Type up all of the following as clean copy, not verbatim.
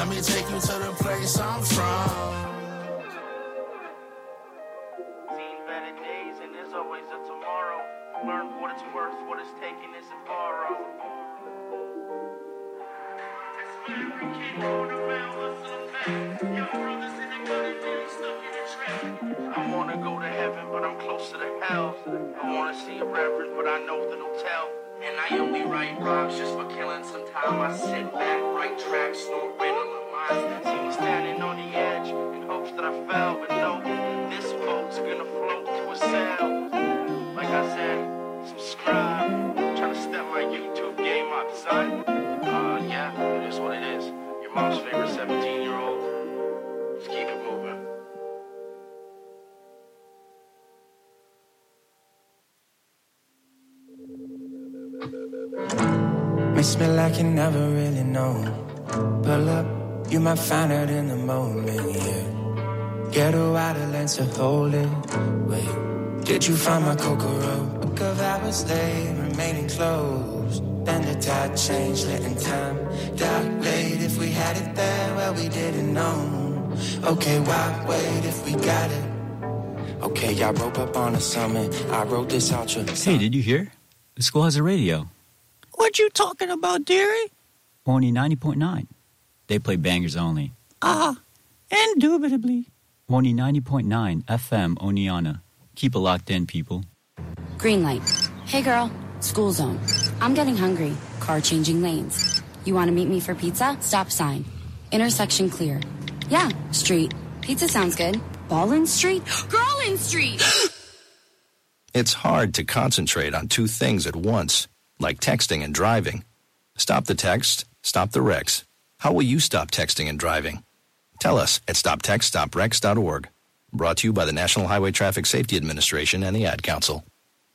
Let me take you to the place I'm from. Seen better days and there's always a tomorrow. Learn what it's worth, what it's taking isn't borrowed. I wanna go to heaven, but I'm closer to hell. I wanna see a reverend, but I know that he'll tell. And I only write rhymes just for killing some time. I sit back, write tracks, snort riddle lines. See me standing on the edge in hopes that I fell, but no, this boat's gonna float to a sail. Like I said, subscribe. Trying to step my YouTube game up, son. Yeah, it is what it is. Your mom's favorite 17-year-old. Just keep it moving. Miss me like you never really know. Pull up, you might find it in the moment, yeah. Get a wider lens to hold it. Wait, did you find my Kokoro? Book of hours late, remaining closed. Then the tide changed, letting time dark late. If we had it there, well, we didn't know. Okay, why wait if we got it? Okay, I rope up on a summit. I wrote this outro. Hey, did you hear? The school has a radio. What you talking about, dearie? Only 90.9. They play bangers only. Indubitably. Only 90.9 FM Oneonta. Keep it locked in, people. Green light. Hey, girl. School zone. I'm getting hungry. Car changing lanes. You want to meet me for pizza? Stop sign. Intersection clear. Yeah, street. Pizza sounds good. Ballin Street? Girlin Street! It's hard to concentrate on two things at once, like texting and driving. Stop the text, stop the wrecks. How will you stop texting and driving? Tell us at stoptextstoprex.org. Brought to you by the National Highway Traffic Safety Administration and the Ad Council.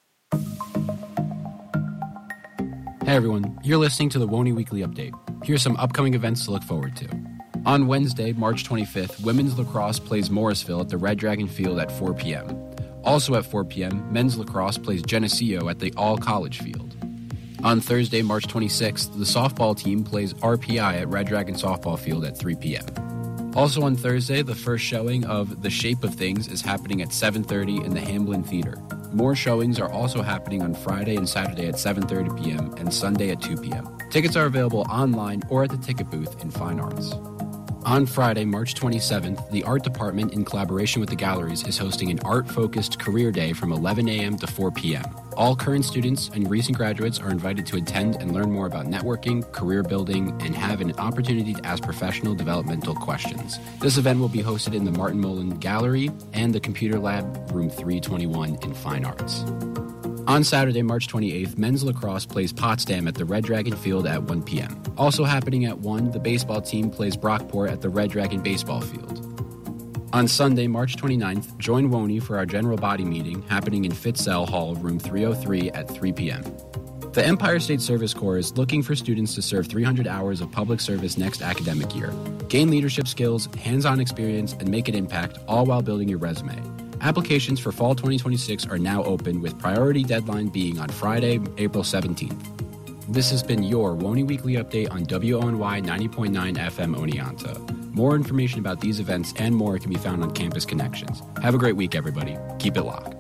Hey everyone, you're listening to the WONY Weekly Update. Here's some upcoming events to look forward to. On Wednesday, March 25th, women's lacrosse plays Morrisville at the Red Dragon Field at 4 p.m. Also at 4 p.m., men's lacrosse plays Geneseo at the All-College Field. On Thursday, March 26th, the softball team plays RPI at Red Dragon Softball Field at 3 p.m. Also on Thursday, the first showing of The Shape of Things is happening at 7:30 in the Hamblin Theater. More showings are also happening on Friday and Saturday at 7:30 p.m. and Sunday at 2 p.m. Tickets are available online or at the ticket booth in Fine Arts. On Friday, March 27th, the Art Department, in collaboration with the galleries, is hosting an art-focused career day from 11 a.m. to 4 p.m. All current students and recent graduates are invited to attend and learn more about networking, career building, and have an opportunity to ask professional developmental questions. This event will be hosted in the Martin Mullen Gallery and the Computer Lab, room 321 in Fine Arts. On Saturday, March 28th, men's lacrosse plays Potsdam at the Red Dragon Field at 1 p.m. Also happening at 1, the baseball team plays Brockport at the Red Dragon Baseball Field. On Sunday, March 29th, join WONY for our general body meeting happening in Fitzell Hall, room 303 at 3 p.m. The Empire State Service Corps is looking for students to serve 300 hours of public service next academic year. Gain leadership skills, hands-on experience, and make an impact, all while building your resume. Applications for fall 2026 are now open, with priority deadline being on Friday, April 17th. This has been your WONY Weekly Update on WONY 90.9 FM Oneonta. More information about these events and more can be found on Campus Connections. Have a great week, everybody. Keep it locked.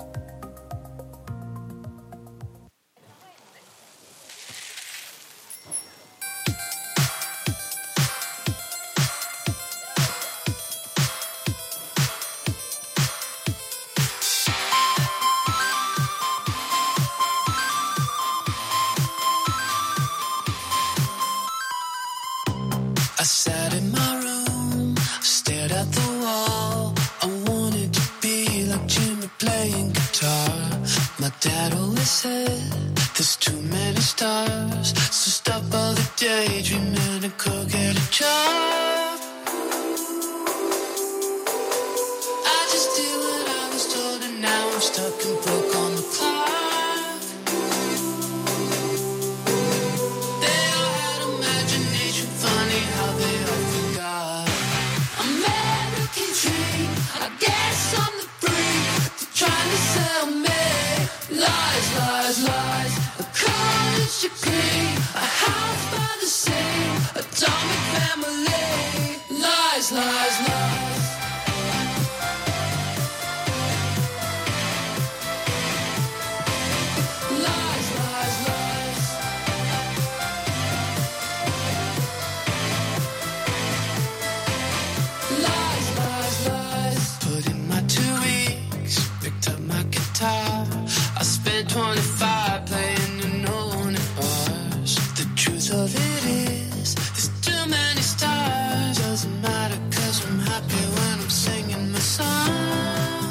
I sat in my room, stared at the wall. I wanted to be like Jimmy playing guitar. My dad always said, there's too many stars, so stop all the daydreaming and go get a job. I just did what I was told and now I'm stuck and broke on the clock. Lies, lies, a college degree, a house by the sea, atomic family. Lies, lies, lies. Lies, lies, lies. Lies, lies, lies. Put in my 2 weeks, picked up my guitar. I spent 25 playing alone at bars. The truth of it is, there's too many stars. Doesn't matter 'cause I'm happy when I'm singing my song.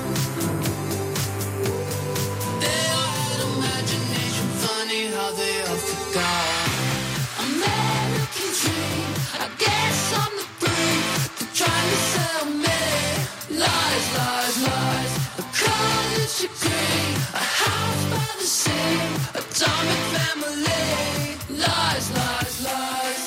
They all had imagination, funny how they all forgot. American dream, I guess I'm the brink. They're trying to sell me lies, lies, lies. A college degree, a house by the sea, atomic family. Lies, lies, lies.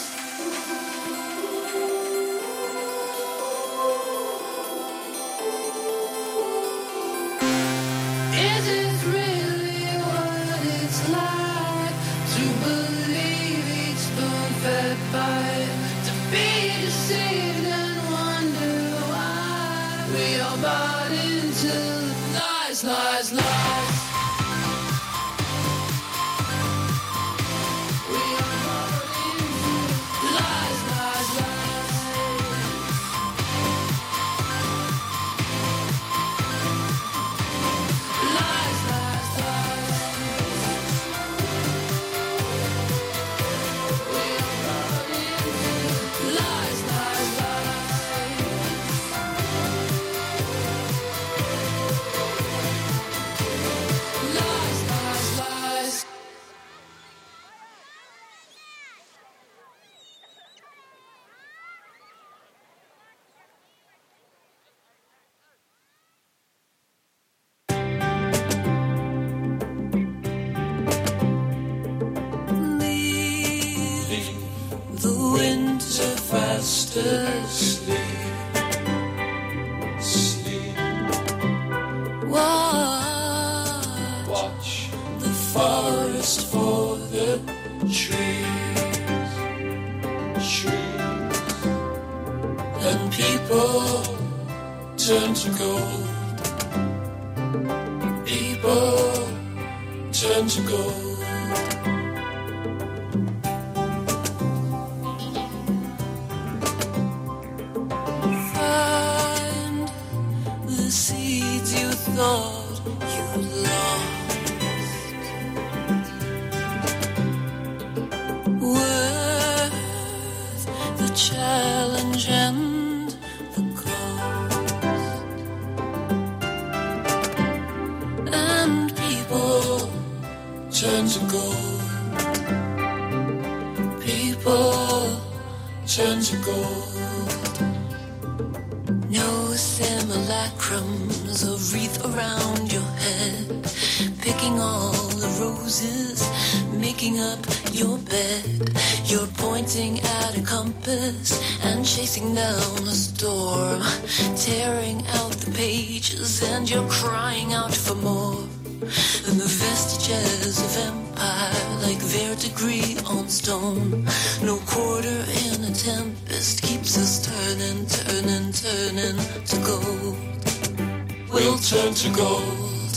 Is it really what it's like to believe each spoon-fed bite, to be deceived and wonder why we all bought into lies, lies, lies. We all bought into lies, lies, lies. Lies, lies, lies. We all bought into lies, lies, lies. Lies, lies, lies. The winter faster sleep. Watch the forest for the trees. And people turn to gold. People turn to gold. Find the seeds you thought you lost. Worth the challenge and the cost. And people turn to gold. People turn to gold. No simulacrums, a wreath around your head, picking all the roses, making up your bed. You're pointing at a compass and chasing down a storm, tearing out the pages and you're crying out for more. And the vestiges of empire like verdigris on stone. No quarter in a tempest keeps us turning, turning, turning to gold. We'll turn to gold.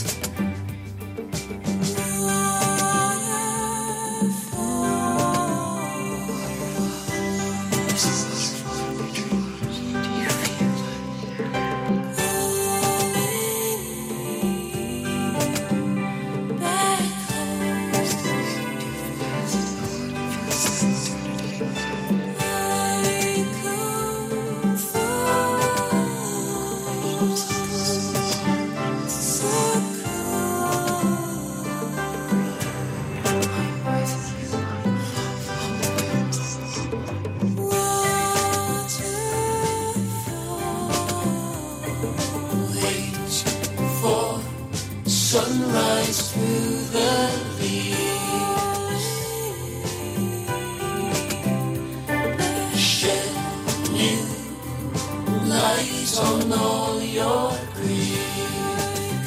Sunrise through the leaves, shed new light on all your grief,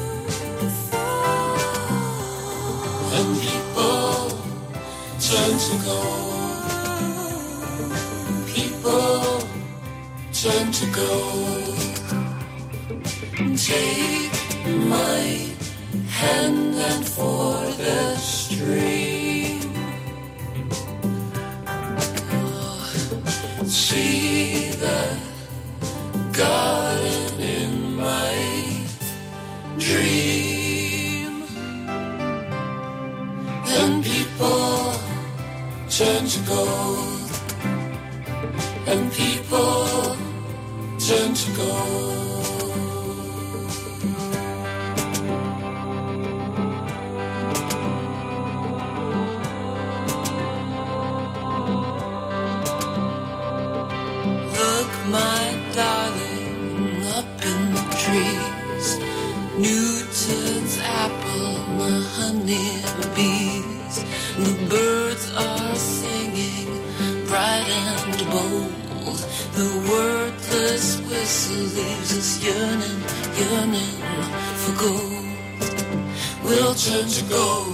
and people turn to gold. People turn to gold. Take my hand and for the stream. See the garden in my dream. And people turn to gold. And people turn to gold. My darling, up in the trees, Newton's apple, the honeybees, the birds are singing bright and bold. The wordless whistle leaves us yearning, yearning for gold. We'll turn to gold.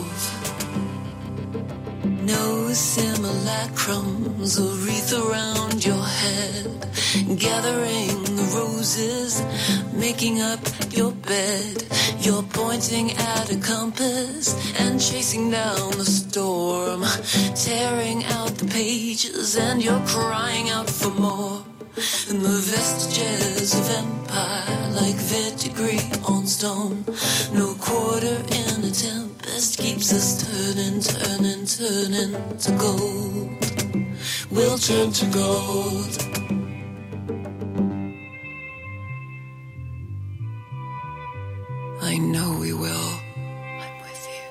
No simulacrums or wreath around your head, gathering the roses, making up your bed. You're pointing at a compass and chasing down the storm, tearing out the pages and you're crying out for more. And the vestiges of empire like verdigris on stone. No quarter in a tempest keeps us turning, turning, turning to gold. We'll turn to gold. I know we will. I'm with you.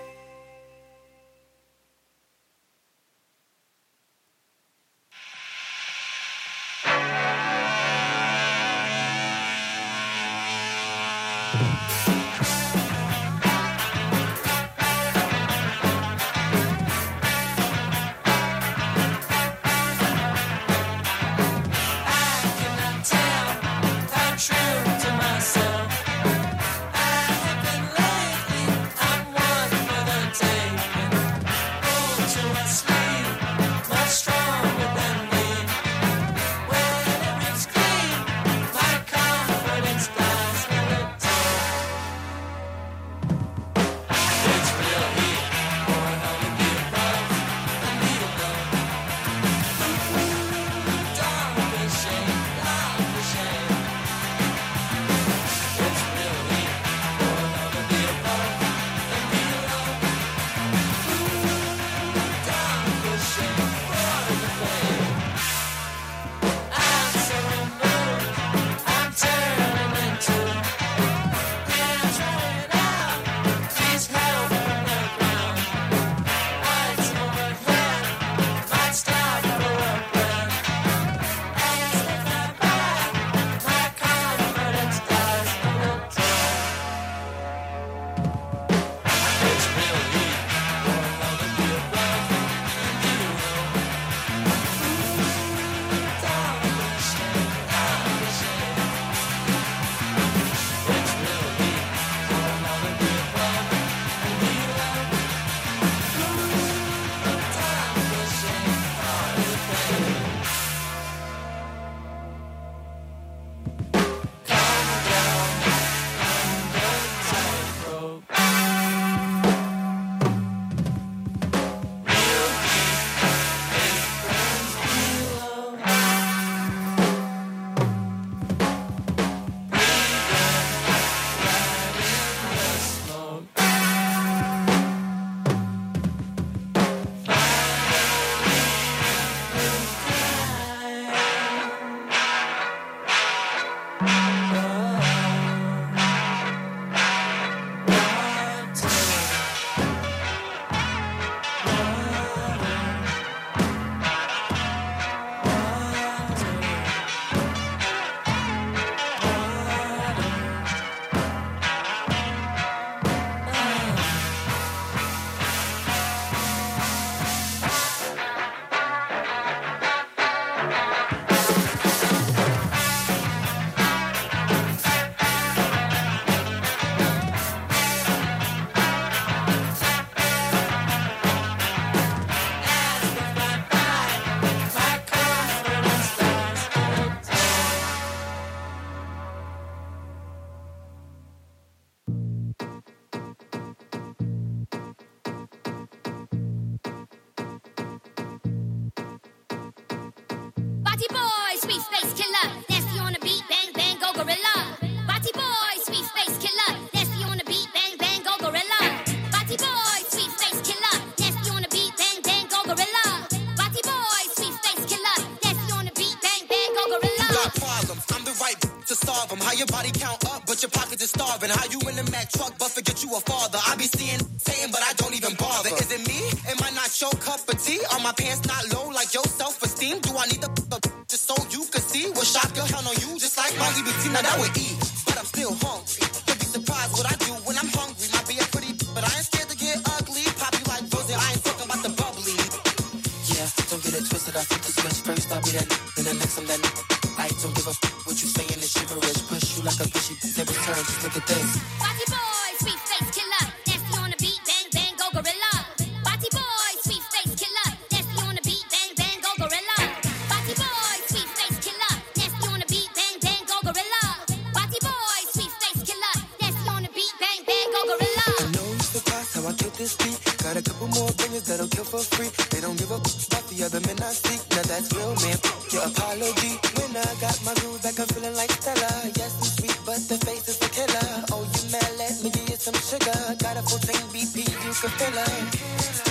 Bati boy, sweet face killer. Nasty on the beat, bang, bang, go gorilla. Bati boy, sweet face killer. Nasty on the beat, bang, bang, go gorilla. Bati boy, sweet face killer. Nasty on the beat, bang, bang, go gorilla. Bati boy, sweet face killer. Nasty on the beat, bang, bang, go gorilla. You got problems, I'm the right to solve them. How your body count up, but your pockets is starving. How you in the Mack truck, but forget you a father. I be seeing Satan, but I don't even bother. Is it me? Am I not your cup of tea? Are my pants not low like your self-esteem? Do I need the just so you can see? Will shop your count on you just like my EBT? Now that would eat, but I'm still hungry. You'll be surprised what I do when I'm hungry. Might be a pretty, but I ain't scared to get ugly. Pop you like rose, I ain't talking about the bubbly. Yeah, don't get it twisted. I flip the switch first. I'll be that, then the next I'm that. I don't give a what you saying is shiverish. Push you like a fishy, never turn. Just look at this. Bati boy, sweet face killer. Nasty on the beat, bang, bang, go gorilla. Bati boy, sweet face killer. Nasty on the beat, bang, bang, go gorilla. Bati boy, sweet face killer. Nasty on the beat, bang, bang, go gorilla. Bati boy, sweet face killer. Nasty on the beat, bang, bang, go gorilla. I know you surprised how I killed this beat. Got a couple more bangers that'll kill for free. They don't give a about the other men I see. Now that's real, man. Your apology. When I got my groove back, I'm feeling like Stella. Yes, I'm sweet, but the face is a killer. Oh, you mad? Let me give you some sugar. Got a 14 BP, you can feel her.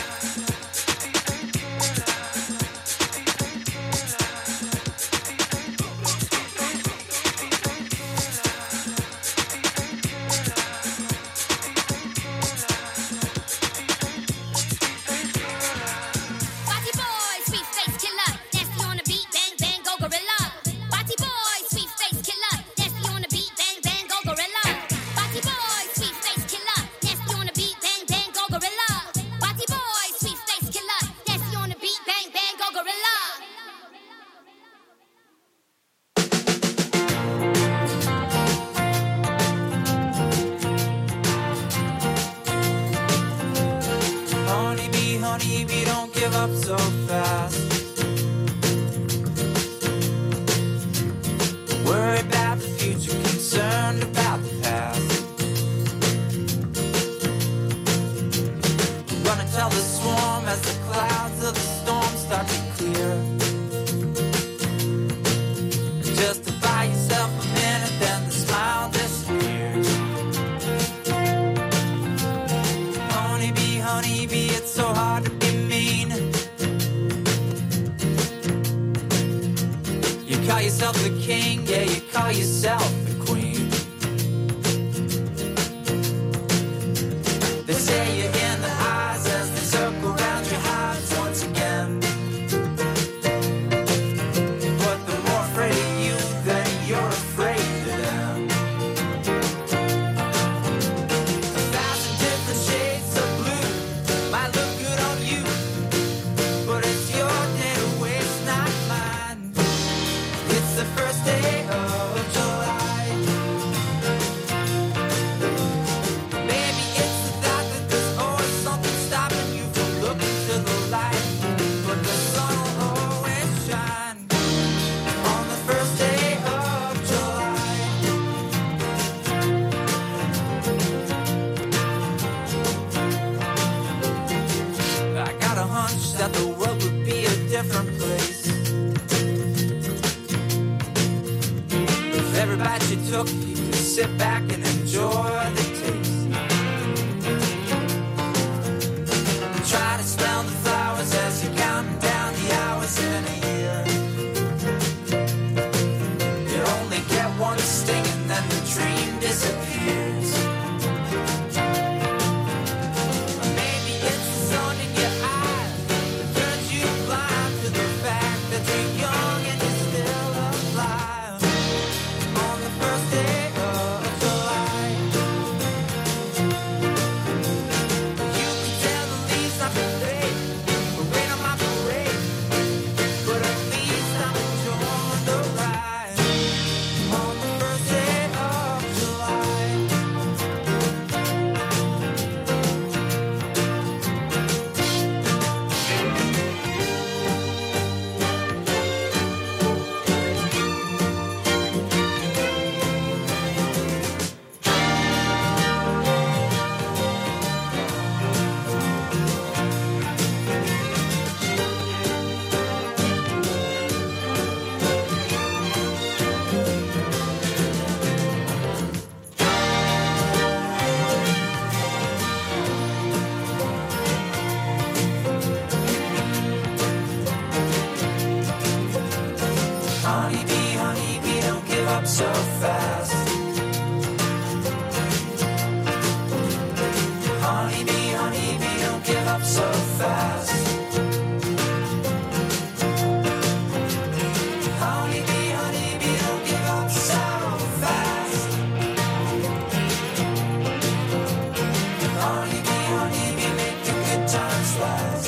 Bati boy, sweet face killer. Nasty on the beat, bang, bang, go gorilla. Bati boy, sweet face killer. Nasty on the beat, bang, bang, go gorilla. Bati boy, sweet face killer. Nasty on the beat, bang, bang, go gorilla. Bati boy, sweet face killer. Nasty on the beat, bang, bang, go gorilla. Honey bee, don't give up so fast. Worry about the future, concerned about the past. Gonna tell the swarm as the clouds of the storm start to clear. Just to buy yourself a minute, then the smile disappears. Honey bee, it's so hard to be mean. You call yourself the king, yeah, you call yourself the queen. They say you're in the eyes as they circle around your hives once again. But they're more afraid of you than you're afraid of them. 1,000 different shades of blue might look good on you, but it's your day to waste, not mine. It's the first day of July. Maybe it's the thought that there's always something stopping you from looking to the light, but the sun will always shine on the first day of July. I got a hunch that the world would be a different place if every bite you took, you could sit back and enjoy the taste. Try to smell the flowers as you're counting down the hours in a year. You only get one sting and then the dream disappears. Maybe it's the sun in your eyes that turns you blind to the fact that you're young and you're still alive. On the first day of July. Honeybee, don't give up so fast. Honeybee, don't give up so fast. Honeybee, don't give up so fast. Honeybee, make the good times last.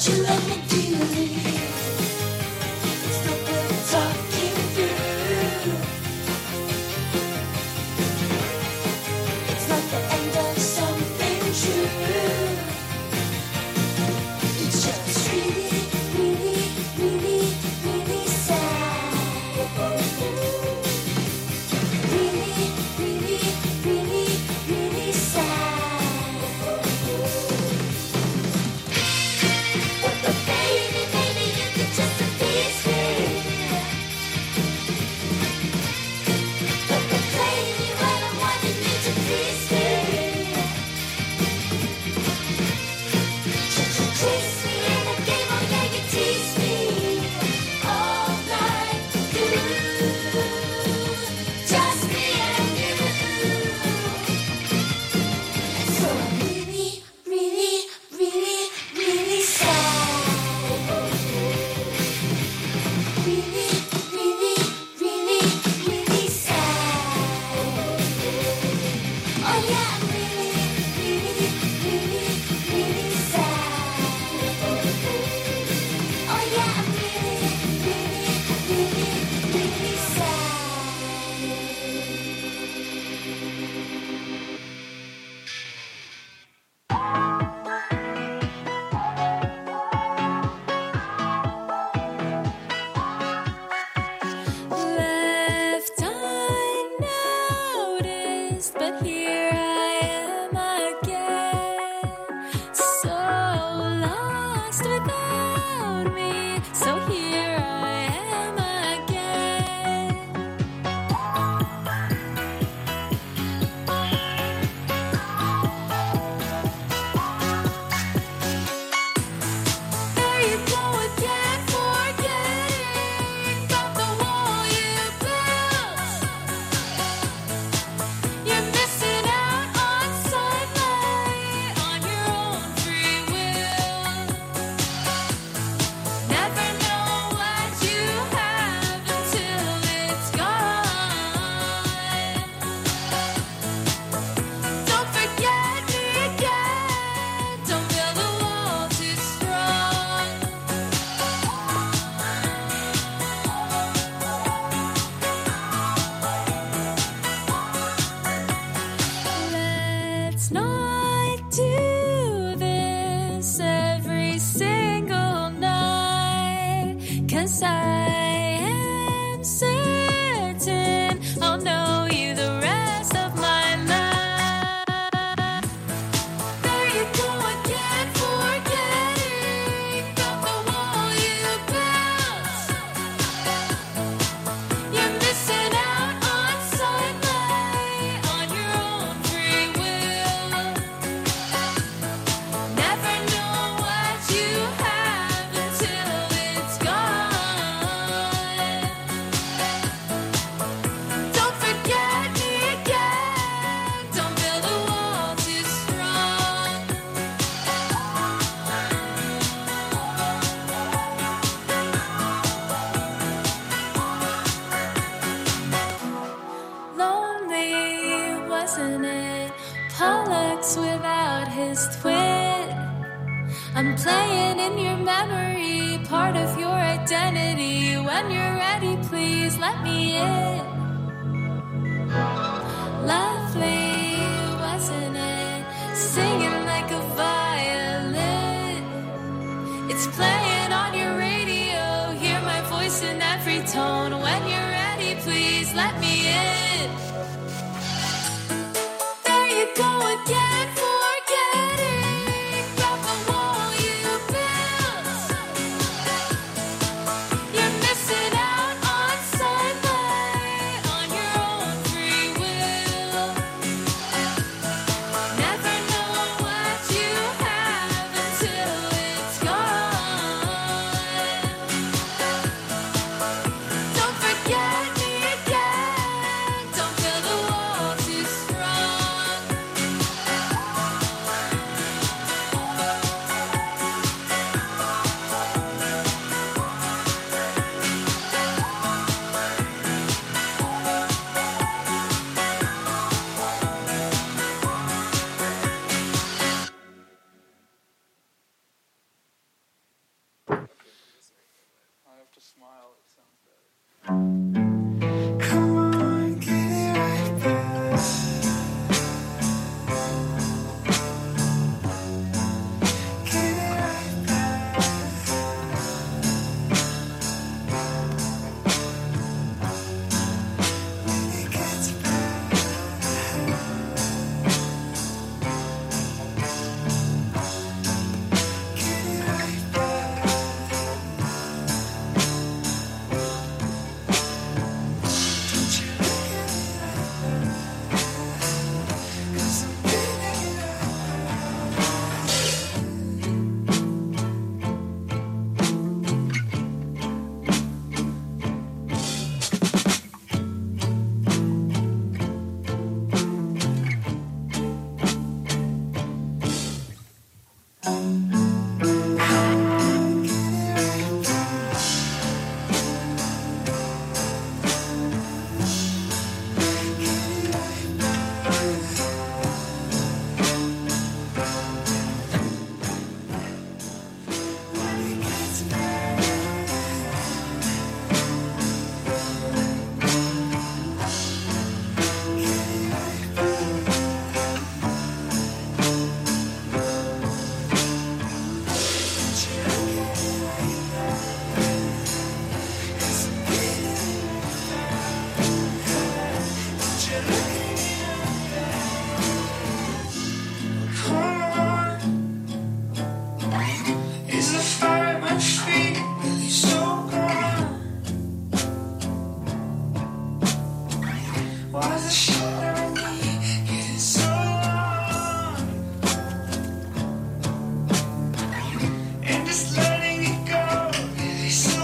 I'm playing in your memory, part of your identity. When you're ready, please let me in. Lovely, wasn't it? Singing like a violin. It's playing on your radio. Hear my voice in every tone. When you're ready, please let me in. There you go again, forgetting about the wall you built. You're missing out on sunlight, on your own free will. Never know what you have until it's gone. Don't forget me again. to smile, it sounds better. Come on, get it right back. Get it right back. When it gets better. Get it right back. Don't you look at me like that, 'cause I'm getting it Is the fire at my feet really so gone? Why is the shoulder in me getting so long? And just letting it go really so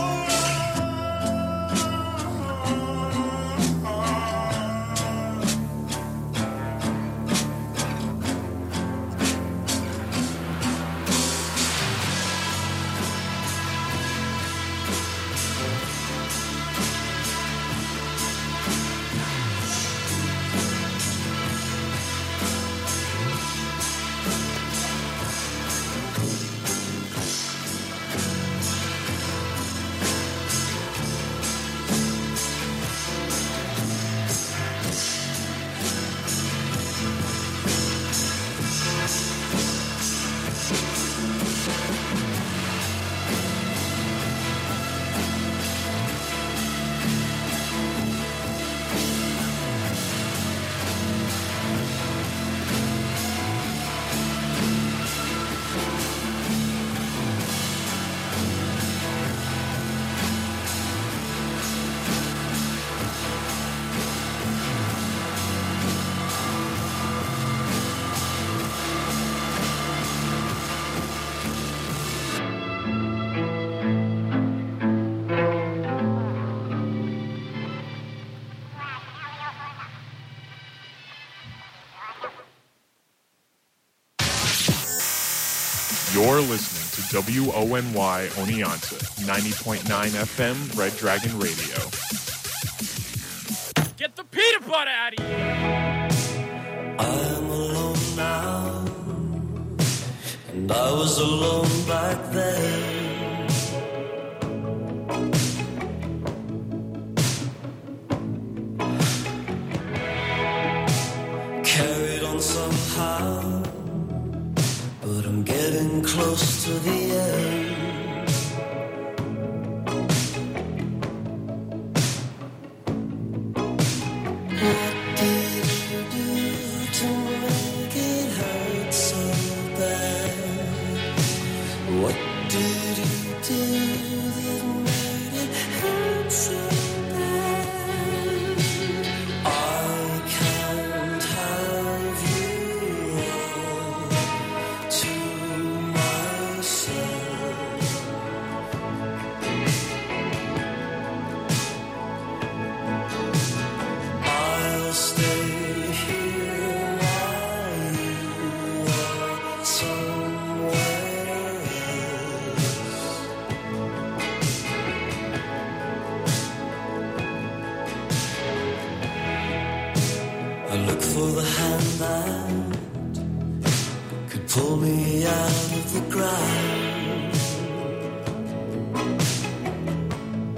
You're listening to WONY Oneonta, 90.9 FM, Red Dragon Radio. Get the peanut butter out of here! I'm alone now, and I was alone back then. Carried on somehow, but I'm getting close to the end. What did you do to make it hurt so bad? What did you do that made it hurt so bad? I can't have you all to myself. I'll stay here while you are somewhere else. I look for the hand that could pull me out of the ground.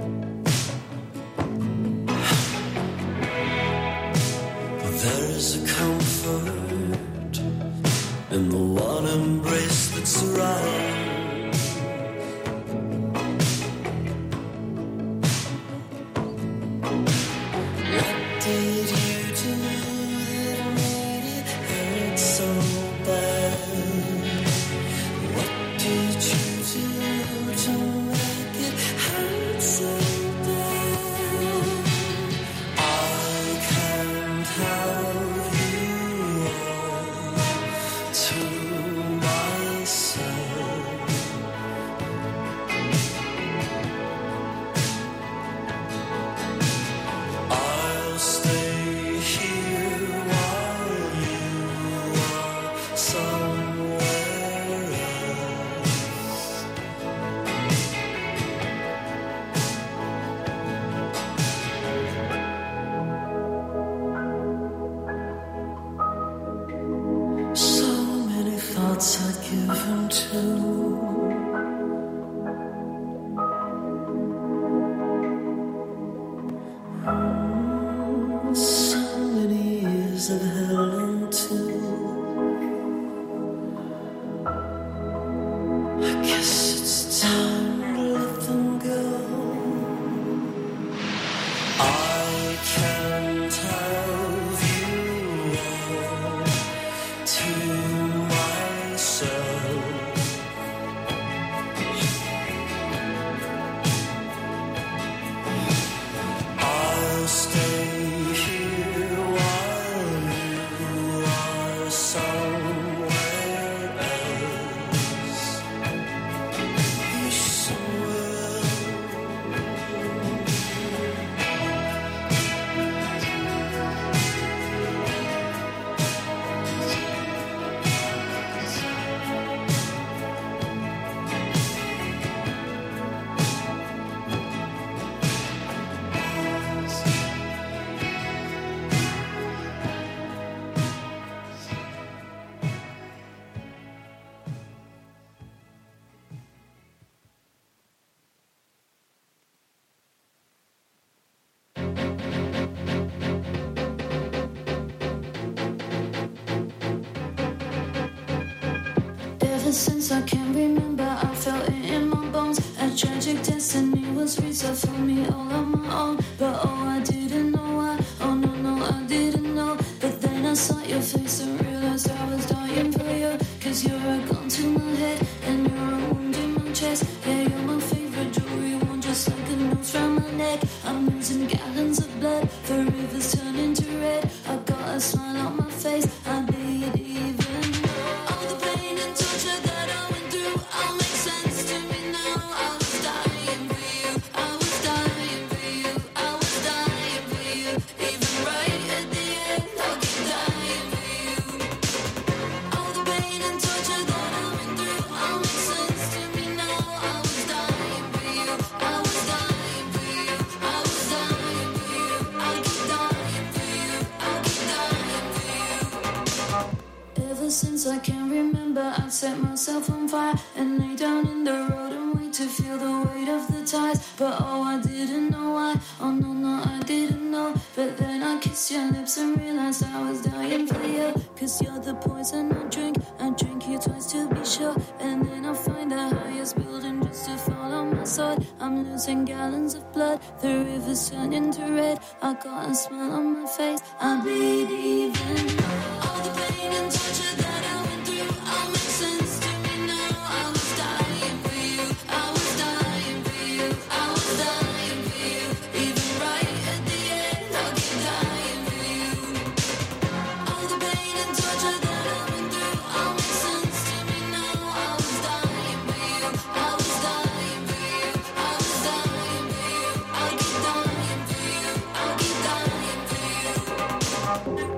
Ever since I can remember, I felt it in my bones. A tragic destiny was reserved for me all on my own. But oh, I didn't know why. Oh no, no, I didn't know. But then I saw your face and realized I was dying for you. Cause you're a gun to my head and you're a wound in my chest. Yeah, you're my favorite jewelry one, just like a noose round my neck. I'm losing gallons of blood, the rivers turn into red. I got a smile on my face, I didn't even know. All the pain and torture that I went through all makes sense to me now. I was dying for you, I was dying for you, I was dying for you. Even right at the end, I'll keep dying for you. All the pain and torture that I went through all makes sense to me now. I was dying for you, I was dying for you, I was dying for you. I'll keep dying for you, I'll keep dying for you. Ever since I can remember, I'd set myself on fire and lay down in the road and wait to feel the weight of the tides. But oh, I didn't know why. Oh no, no, I didn't know. But then I kissed your lips and realized I was dying for you. Cause you're the poison I drink you twice to be sure. And then I find the highest building just to fall on my sword. I'm losing gallons of blood, the rivers turn into red. I got a smile on my face, I bleed even more. All the pain and torture that I went through all makes sense to me now. I was dying for you, I was dying for you, I was dying for you. Even right at the end, I'll keep dying for you. All the pain and torture that I went through all makes sense to me now. I was dying for you, I was dying for you, I was dying for you. I'll keep dying for you, I'll keep dying for you.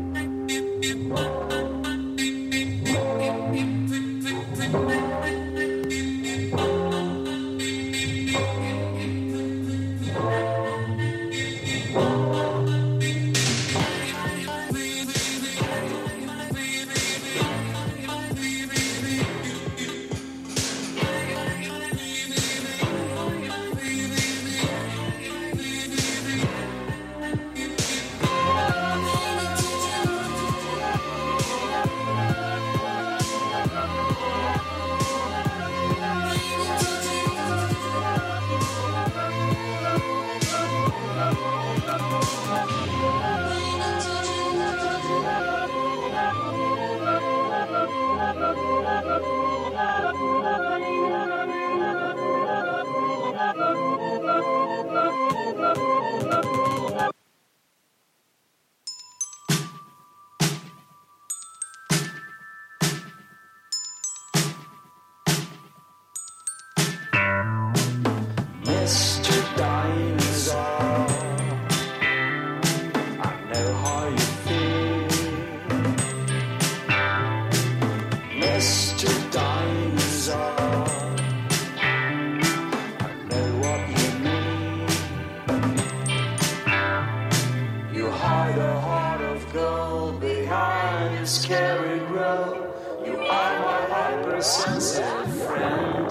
Mr. Dinosaur, I know how you feel. Mr. Dinosaur, I know what you mean. You hide a heart of gold behind a scary road. You are my hypersensitive friend.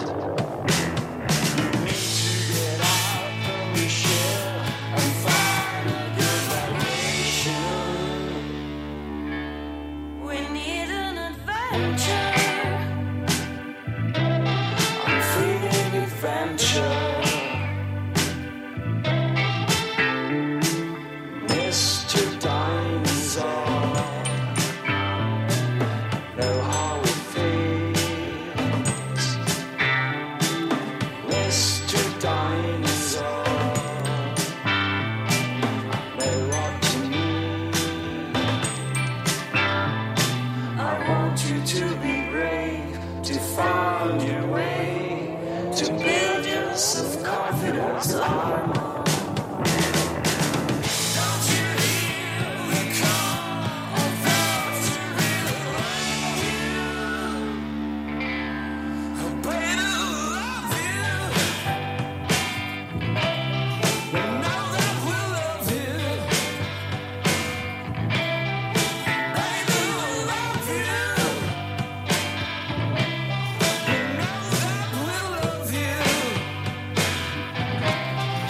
We need an adventure. I'm feeling adventure. Mr. Dinosaur, know how it feels. Mr. Dinosaur, know what you need. I want you to be brave, to find your way, to build your self-confidence armor. Don't you hear the call of those who really like you? A baby love you. We know that we love you. Baby, we love you. We know that we love you.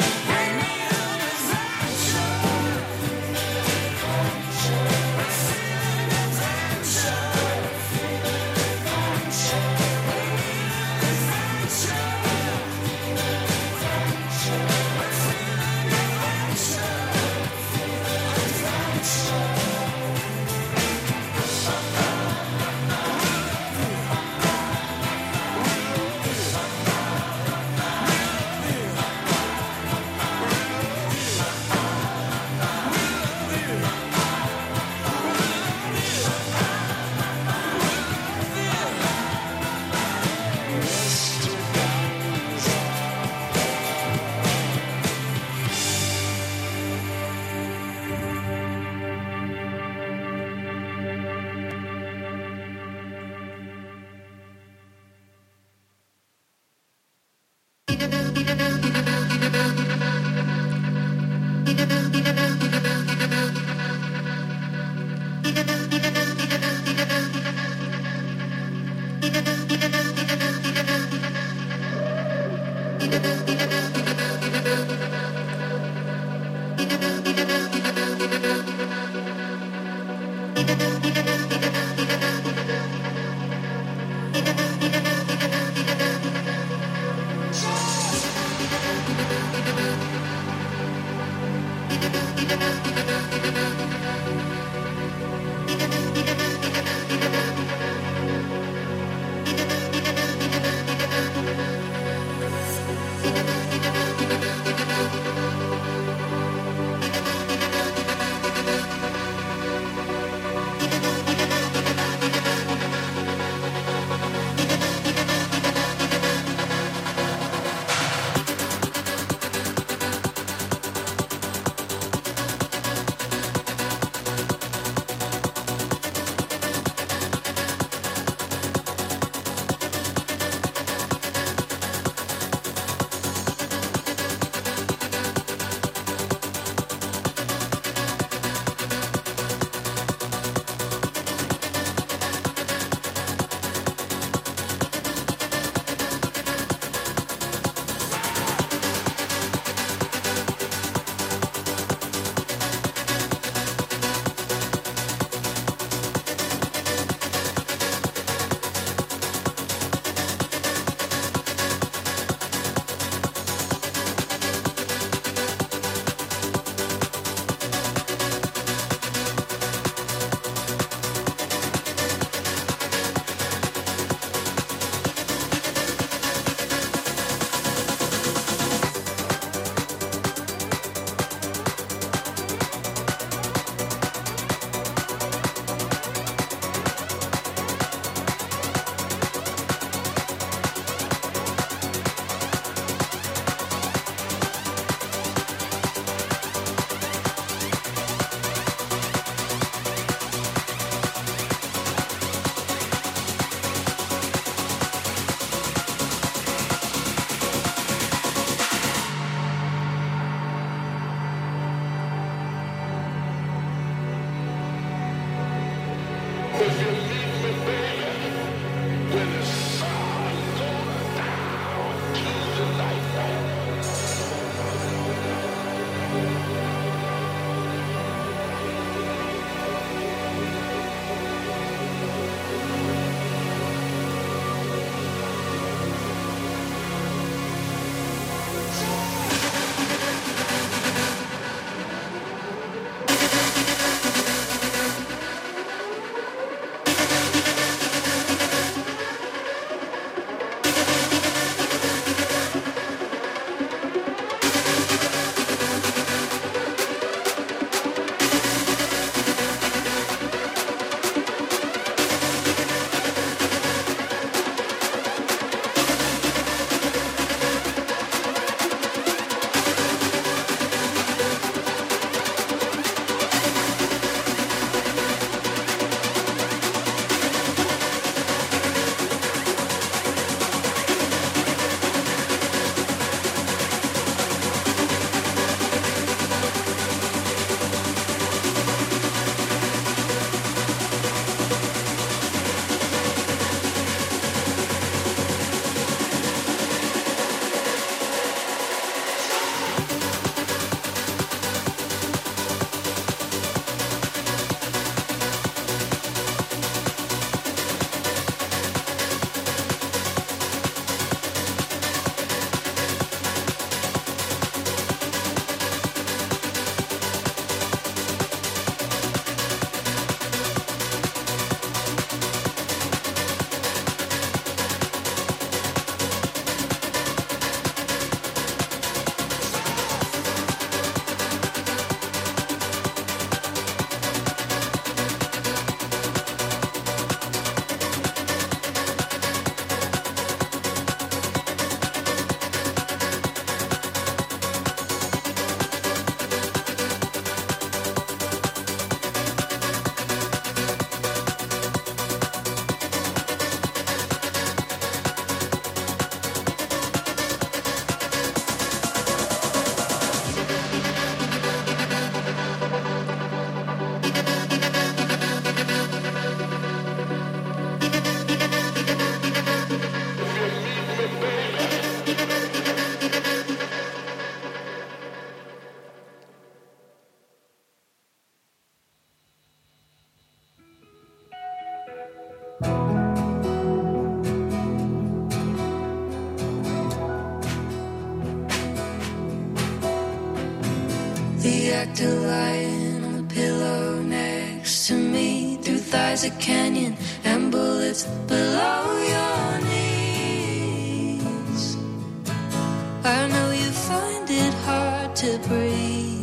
The actor lying on the pillow next to me, through thighs a canyon and bullets below your knees. I know you find it hard to breathe.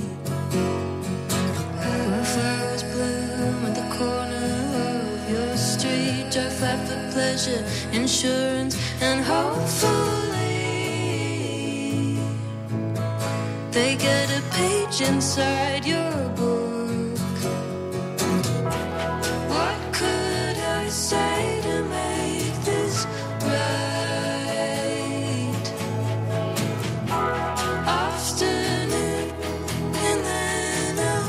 Flowers bloom at the corner of your street. Drive flat for pleasure, insurance, and hopefully they get a page inside your book. What could I say to make this right? Afternoon, and then I'll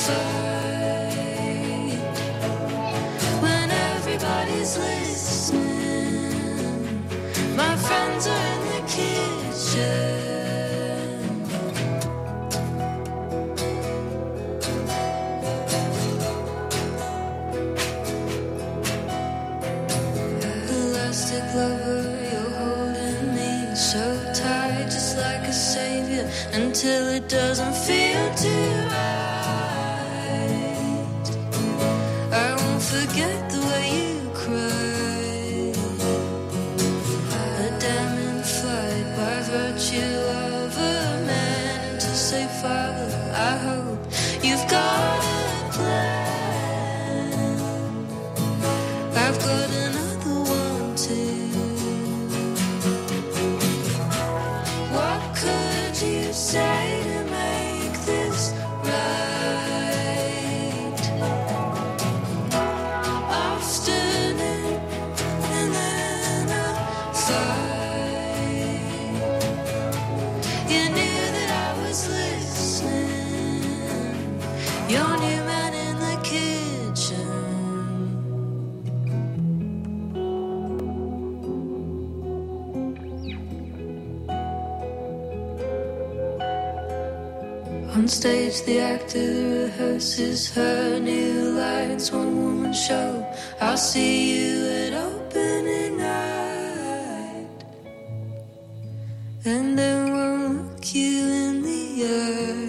fight. When everybody's listening, my friends are in the kitchen. Lover, you're holding me so tight, just like a savior, until it doesn't feel too right. I won't forget the way you cried. A damning fight by virtue of a man to say, Father, I hope you've got a plan. I've got another one too. What could you say to make this right? Afternoon, and then I'll fight. You knew that I was listening. Your new man in the kitchen. On stage, the actor rehearses her new lines. One woman show, I'll see you at opening night. And then won't look you in the eye.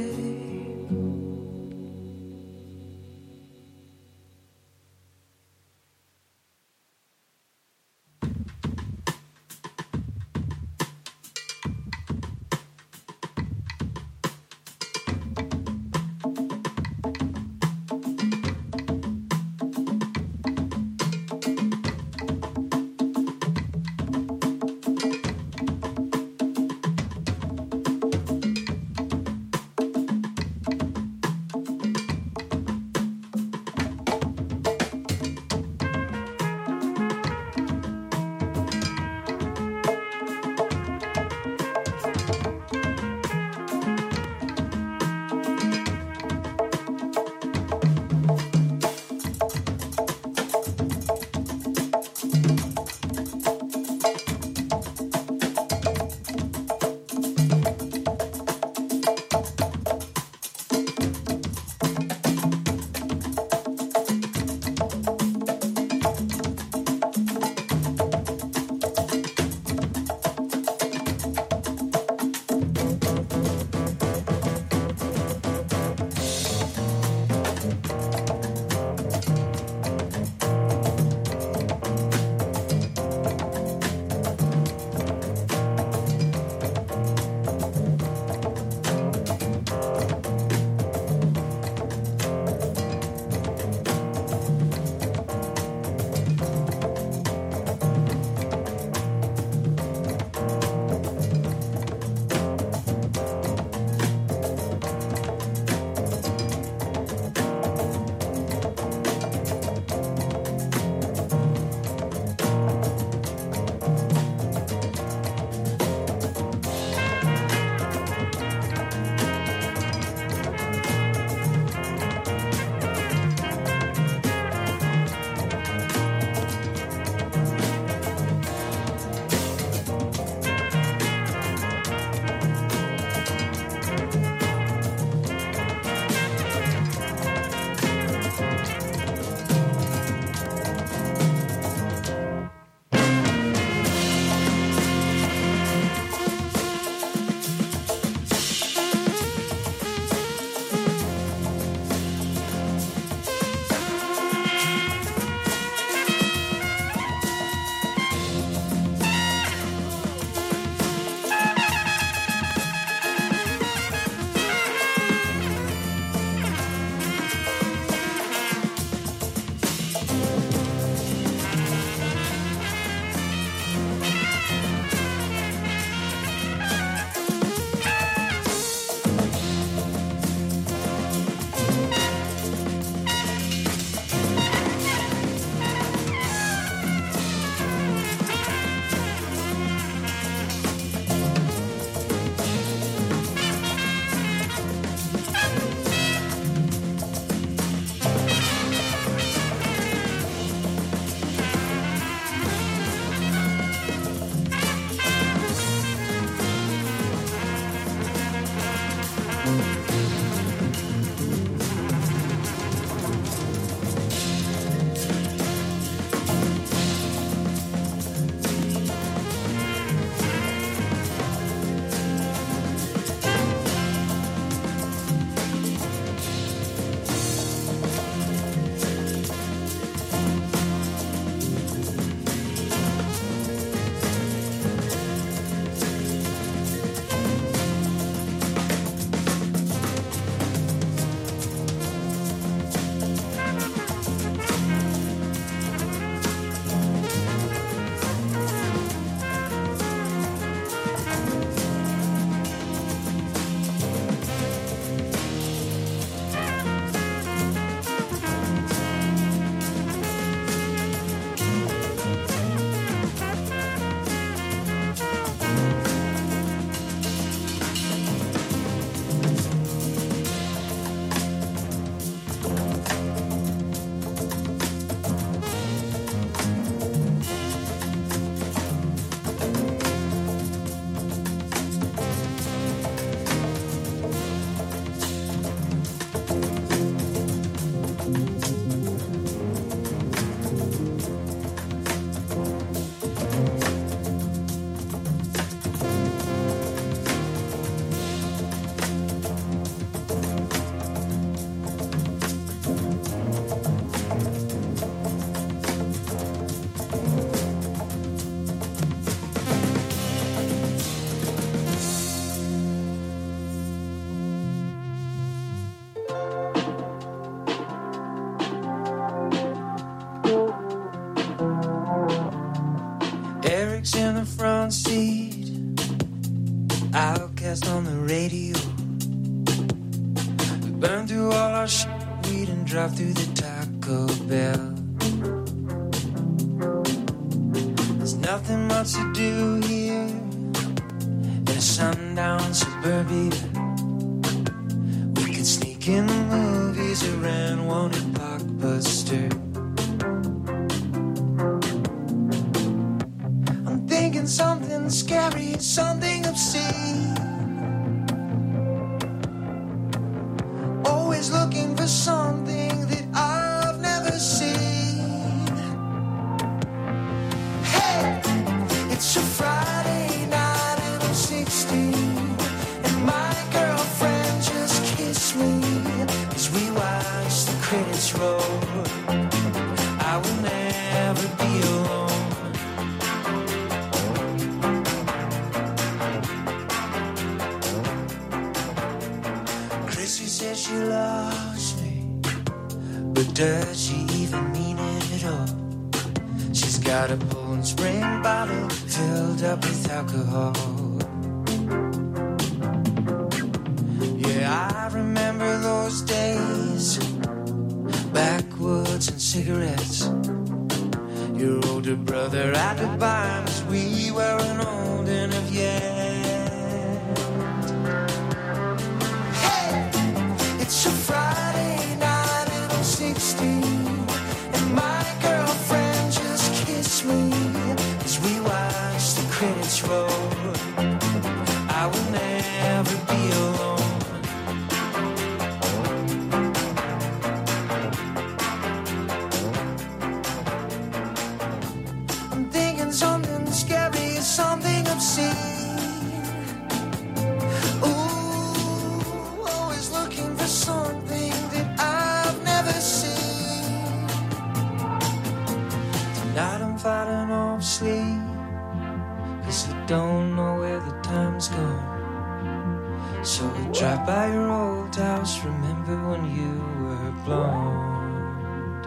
Eric's in the front seat, Outcast on the radio. We burn through all our shit, weed and drive through the Taco Bell. There's nothing much to do here in a sundown suburbia. We could sneak in the movies or rent one at Blockbuster. Thinking something scary, something obscene. Always looking for something that I've never seen. Hey, it's a Friday night and I'm 16, and my girlfriend just kissed me as we watch the credits roll. I will never be alone. She loves me, but does she even mean it at all? She's got a Poland Spring bottle filled up with alcohol. Yeah, I remember those days, backwoods and cigarettes. Your older brother had to buy 'em as we weren't old enough yet. It's a Friday night and I'm 16, and my girlfriend just kissed me as we watch the credits roll. I will never be alone. I'm thinking something scary, something obscene. Something that I've never seen. Tonight I'm fighting off sleep, 'cause I don't know where the time's gone. So I drive by your old house, remember when you were blonde.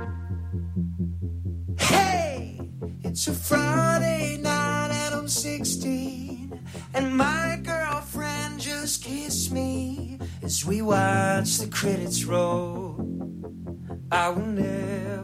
Hey, it's a Friday night and I'm 16, and my girlfriend just kissed me as we watch the credits roll. I will never